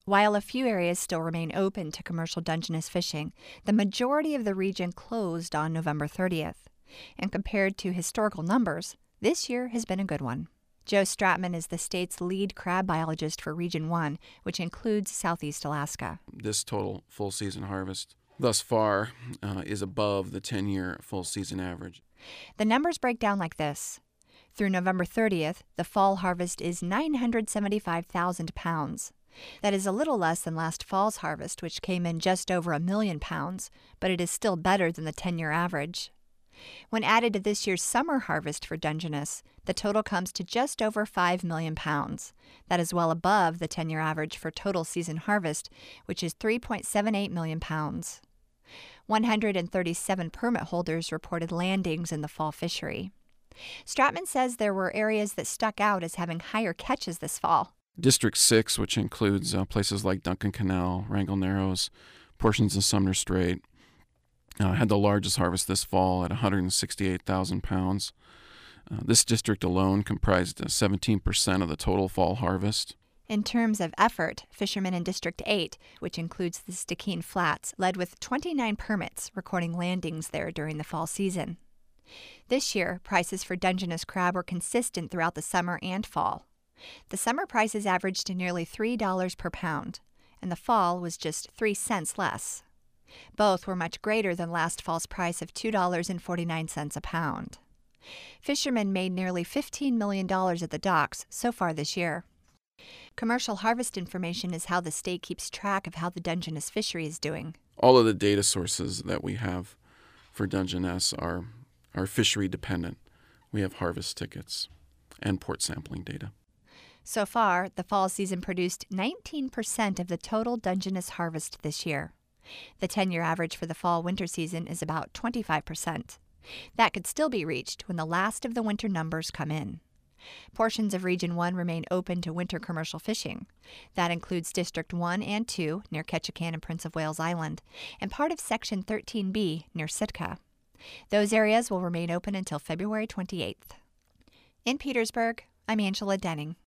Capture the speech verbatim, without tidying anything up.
While a few areas still remain open to commercial Dungeness fishing, the majority of the region closed on November thirtieth. And compared to historical numbers, this year has been a good one. Joe Stratman is the state's lead crab biologist for Region one, which includes southeast Alaska. This total full-season harvest thus far uh, is above the ten-year full-season average. The numbers break down like this. Through November thirtieth, the fall harvest is nine hundred seventy-five thousand pounds. That is a little less than last fall's harvest, which came in just over a million pounds, but it is still better than the ten-year average. When added to this year's summer harvest for Dungeness, the total comes to just over five million pounds. That is well above the ten-year average for total season harvest, which is three point seven eight million pounds. one hundred thirty-seven permit holders reported landings in the fall fishery. Stratman says there were areas that stuck out as having higher catches this fall. District six, which includes uh, places like Duncan Canal, Wrangell Narrows, portions of Sumner Strait, uh, had the largest harvest this fall at one hundred sixty-eight thousand pounds. Uh, this district alone comprised uh, seventeen percent of the total fall harvest. In terms of effort, fishermen in District eight, which includes the Stikine Flats, led with twenty-nine permits, recording landings there during the fall season. This year, prices for Dungeness crab were consistent throughout the summer and fall. The summer prices averaged nearly three dollars per pound, and the fall was just three cents less. Both were much greater than last fall's price of two dollars and forty-nine cents a pound. Fishermen made nearly fifteen million dollars at the docks so far this year. Commercial harvest information is how the state keeps track of how the Dungeness fishery is doing. All of the data sources that we have for Dungeness are, are fishery dependent. We have harvest tickets and port sampling data. So far, the fall season produced nineteen percent of the total Dungeness harvest this year. The ten-year average for the fall-winter season is about twenty-five percent. That could still be reached when the last of the winter numbers come in. Portions of Region one remain open to winter commercial fishing. That includes District one and two near Ketchikan and Prince of Wales Island, and part of Section thirteen B near Sitka. Those areas will remain open until February twenty-eighth. In Petersburg, I'm Angela Denning.